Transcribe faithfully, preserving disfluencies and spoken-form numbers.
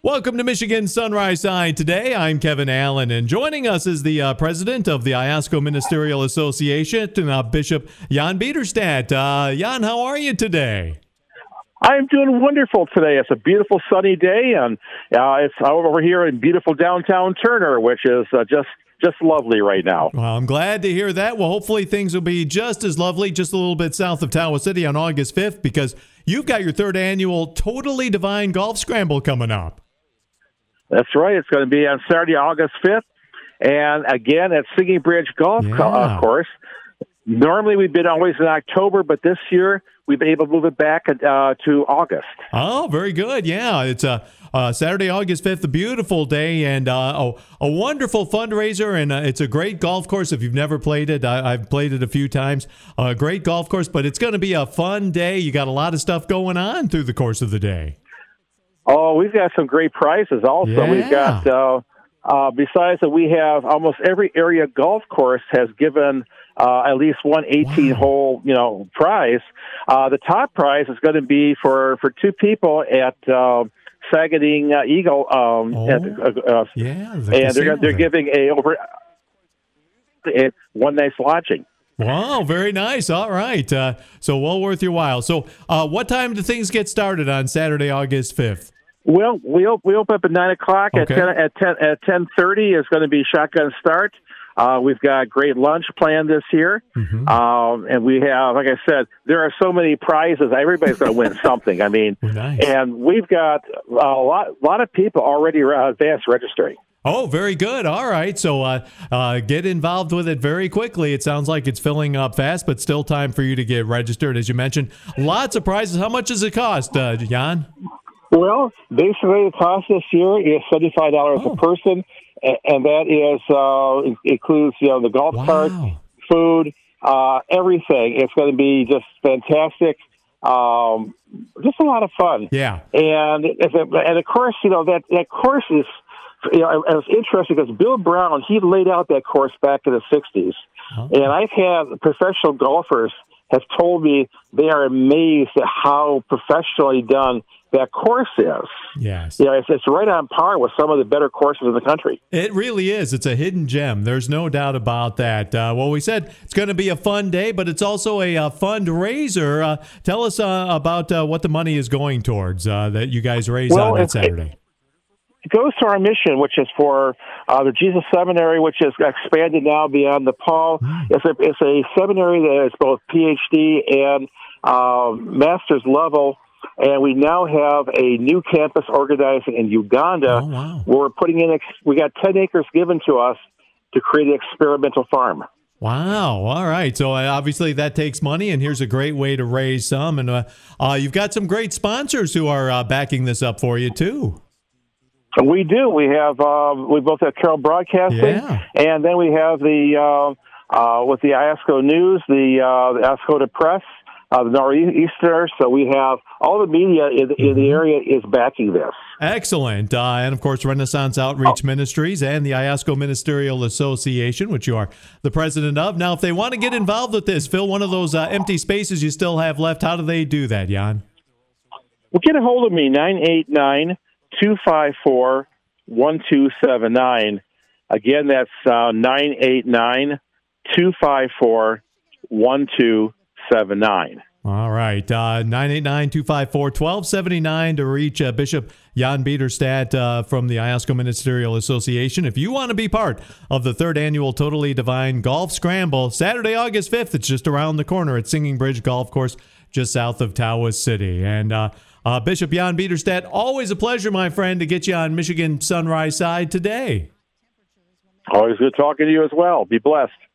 Welcome to Michigan Sunrise Side today. I'm Kevin Allen, and joining us is the uh, president of the Iosco Ministerial Association, uh, Bishop Jan Biederstadt. Uh, Jan, how are you today? I'm doing wonderful today. It's a beautiful sunny day, and uh, it's over here in beautiful downtown Turner, which is uh, just just lovely right now. Well, I'm glad to hear that. Well, hopefully things will be just as lovely, just a little bit south of Tawas City on August fifth, because you've got your third annual Totally Divine Golf Scramble coming up. That's right. It's going to be on Saturday, August fifth, and again at Singing Bridge Golf yeah. co- uh, Course. Normally we've been always in October, but this year we've been able to move it back uh, to August. Oh, very good. Yeah, it's a uh, Saturday, August fifth, a beautiful day, and uh, oh, a wonderful fundraiser, and uh, it's a great golf course. If you've never played it, I, I've played it a few times. A uh, great golf course, but it's going to be a fun day. You got a lot of stuff going on through the course of the day. Oh, we've got some great prizes also. Yeah. We've got, uh, uh, besides that, we have almost every area golf course has given uh, at least one eighteen-hole, you know, prize. Uh, the top prize is going to be for, for two people at uh, Sagading uh, Eagle. Um, oh, at, uh, uh, yeah. The and they're, they're giving a over a, one night's lodging. Wow, very nice. All right. Uh, so well worth your while. So uh, what time do things get started on Saturday, August fifth? Well, we op- we open up at nine o'clock. Okay. At ten at ten at ten thirty is going to be shotgun start. Uh, we've got great lunch planned this year, mm-hmm. um, and we have, like I said, there are so many prizes. Everybody's going to win something. I mean, nice. And we've got a lot a lot of people already advanced registering. Oh, very good. All right. So uh, uh, get involved with it very quickly. It sounds like it's filling up fast, but still time for you to get registered. As you mentioned, lots of prizes. How much does it cost, uh, Jan? Well, basically the cost this year is seventy-five dollars oh. a person, and that is uh, includes you know the golf wow. cart, food, uh, everything. It's going to be just fantastic. Um, just a lot of fun. Yeah. And and of course, you know that that course is. You know, it was interesting because Bill Brown, he laid out that course back in the sixties. Oh. And I've had professional golfers have told me they are amazed at how professionally done that course is. Yes. You know, it's, it's right on par with some of the better courses in the country. It really is. It's a hidden gem. There's no doubt about that. Uh, well, we said it's going to be a fun day, but it's also a, a fundraiser. Uh, tell us uh, about uh, what the money is going towards uh, that you guys raise well, on that it, Saturday. It, It goes to our mission, which is for uh, the Jesus Seminary, which is expanded now beyond Nepal. Mm. It's a it's a seminary that is both P H D and uh, master's level, and we now have a new campus organizing in Uganda. Oh, wow. Where we're putting in. Ex- we got ten acres given to us to create an experimental farm. Wow. All right. So uh, obviously that takes money, and here's a great way to raise some. And uh, uh, you've got some great sponsors who are uh, backing this up for you too. We do. We have uh, we both have Carroll Broadcasting, yeah. and then we have the uh, uh, with the Iosco News, the, uh, the Iosco Press, uh, the Northeasterners. So we have all the media in, in the area is backing this. Excellent, uh, and of course Renaissance Outreach oh. Ministries and the Iosco Ministerial Association, which you are the president of. Now, if they want to get involved with this, fill one of those uh, empty spaces you still have left. How do they do that, Jan? Well, get a hold of me nine eight nine. two five four, one two seven nine. Again, that's uh, nine eight nine, two five four, one two seven nine. All right. Uh, nine eight nine, two five four, one two seven nine to reach uh, Bishop Jan Biederstadt uh, from the Iosco Ministerial Association. If you want to be part of the third annual Totally Divine Golf Scramble, Saturday, August fifth, it's just around the corner at Singing Bridge Golf Course, just south of Tawas City. And uh, uh, Bishop Jan Biederstadt, always a pleasure, my friend, to get you on Michigan Sunrise Side today. Always good talking to you as well. Be blessed.